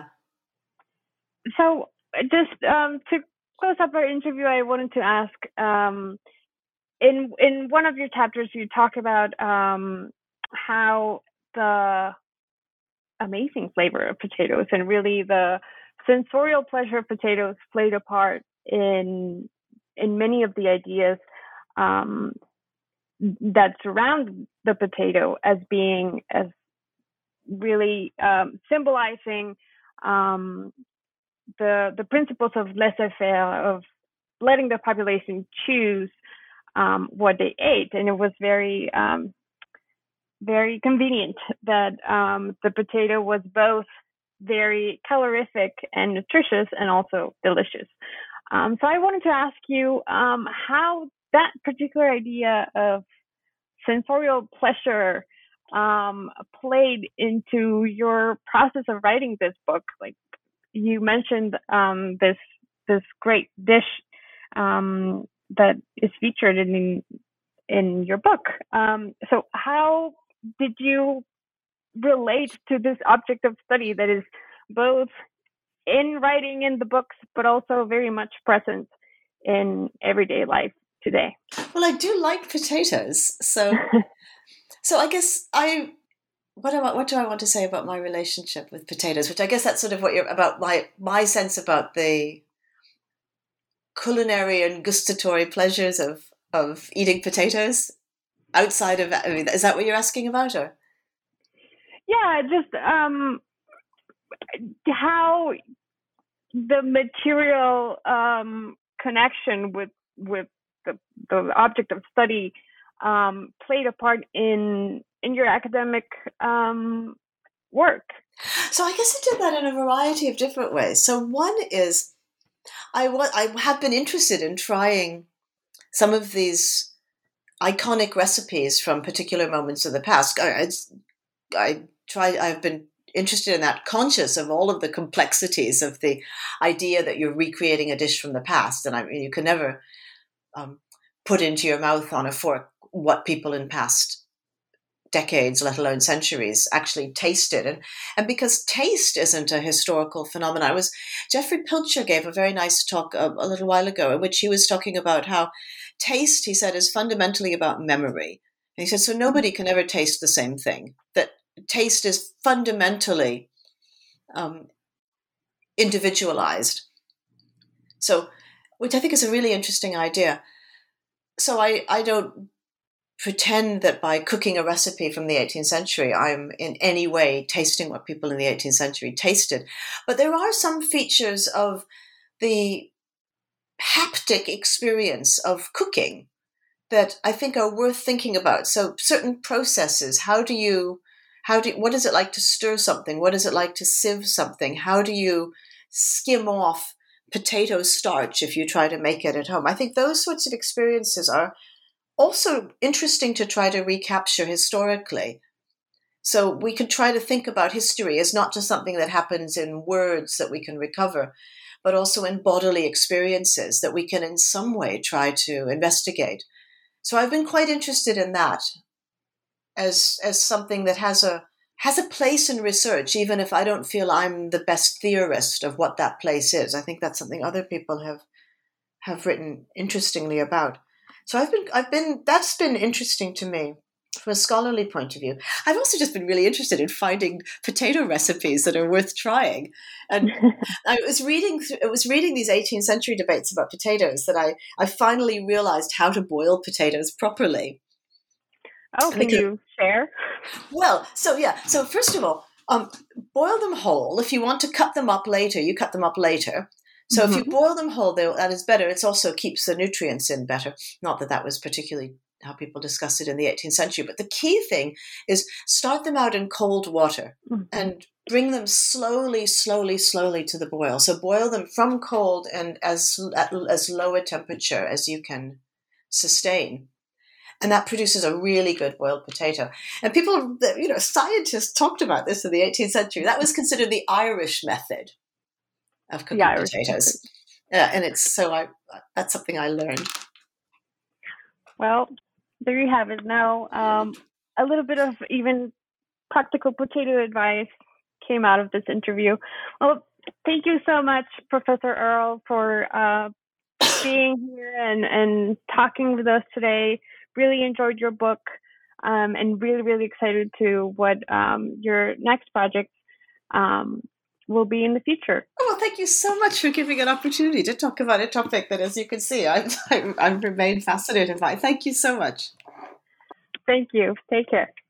So just um, to close up our interview, I wanted to ask, um, in, in one of your chapters, you talk about um, how the amazing flavor of potatoes and really the sensorial pleasure of potatoes played a part in in many of the ideas um, that surround the potato as being as really um, symbolizing um, the the principles of laissez-faire, of letting the population choose um, what they ate. And it was very um, very convenient that um, the potato was both very calorific and nutritious and also delicious. Um, so I wanted to ask you um, how that particular idea of sensorial pleasure um, played into your process of writing this book. Like you mentioned um, this this great dish um, that is featured in in your book. Um, so how did you relate to this object of study that is both in writing in the books, but also very much present in everyday life today? Well, I do like potatoes, so so I guess I what do I, what do I want to say about my relationship with potatoes? Which I guess that's sort of what you're about my my sense about the culinary and gustatory pleasures of of eating potatoes outside of. I mean, is that what you're asking about, or? Yeah, just um, how the material um, connection with with the, the object of study um, played a part in in your academic um, work. So I guess I did that in a variety of different ways. So one is I wa- I have been interested in trying some of these iconic recipes from particular moments of the past. I, I, I try. I've been interested in that, conscious of all of the complexities of the idea that you're recreating a dish from the past. And I mean, you can never um, put into your mouth on a fork what people in past decades, let alone centuries, actually tasted. And, and because taste isn't a historical phenomenon, I was, Jeffrey Pilcher gave a very nice talk a, a little while ago in which he was talking about how taste, he said, is fundamentally about memory. And he said, so nobody can ever taste the same thing, that taste is fundamentally um, individualized. So, which I think is a really interesting idea. So I, I don't pretend that by cooking a recipe from the eighteenth century, I'm in any way tasting what people in the eighteenth century tasted. But there are some features of the haptic experience of cooking that I think are worth thinking about. So certain processes, how do you, how do, what is it like to stir something? What is it like to sieve something? How do you skim off potato starch if you try to make it at home? I think those sorts of experiences are also interesting to try to recapture historically. So we could try to think about history as not just something that happens in words that we can recover, but also in bodily experiences that we can in some way try to investigate. So I've been quite interested in that as as something that has a has a place in research, even if I don't feel I'm the best theorist of what that place is. I think that's something other people have have written interestingly about. So I've been, I've been, that's been interesting to me from a scholarly point of view. I've also just been really interested in finding potato recipes that are worth trying. And I was reading, I was reading these eighteenth century debates about potatoes that I, I finally realized how to boil potatoes properly. Oh, can you share? Well, so yeah. So first of all, um, boil them whole. If you want to cut them up later, you cut them up later. So mm-hmm. if you boil them whole, that is better. It also keeps the nutrients in better. Not that that was particularly how people discussed it in the eighteenth century. But the key thing is start them out in cold water mm-hmm. and bring them slowly, slowly, slowly to the boil. So boil them from cold and as at as low a temperature as you can sustain. And that produces a really good boiled potato. And people, you know, scientists talked about this in the eighteenth century. That was considered the Irish method of cooking yeah, potatoes. Yeah, and it's so I that's something I learned. Well, there you have it. Now, um, a little bit of even practical potato advice came out of this interview. Well, thank you so much, Professor Earle, for uh, being here and, and talking with us today. Really enjoyed your book um, and really, really excited to what um, your next project um, will be in the future. Oh, well, thank you so much for giving an opportunity to talk about a topic that, as you can see, I, I, I remain fascinated by. Thank you so much. Thank you. Take care.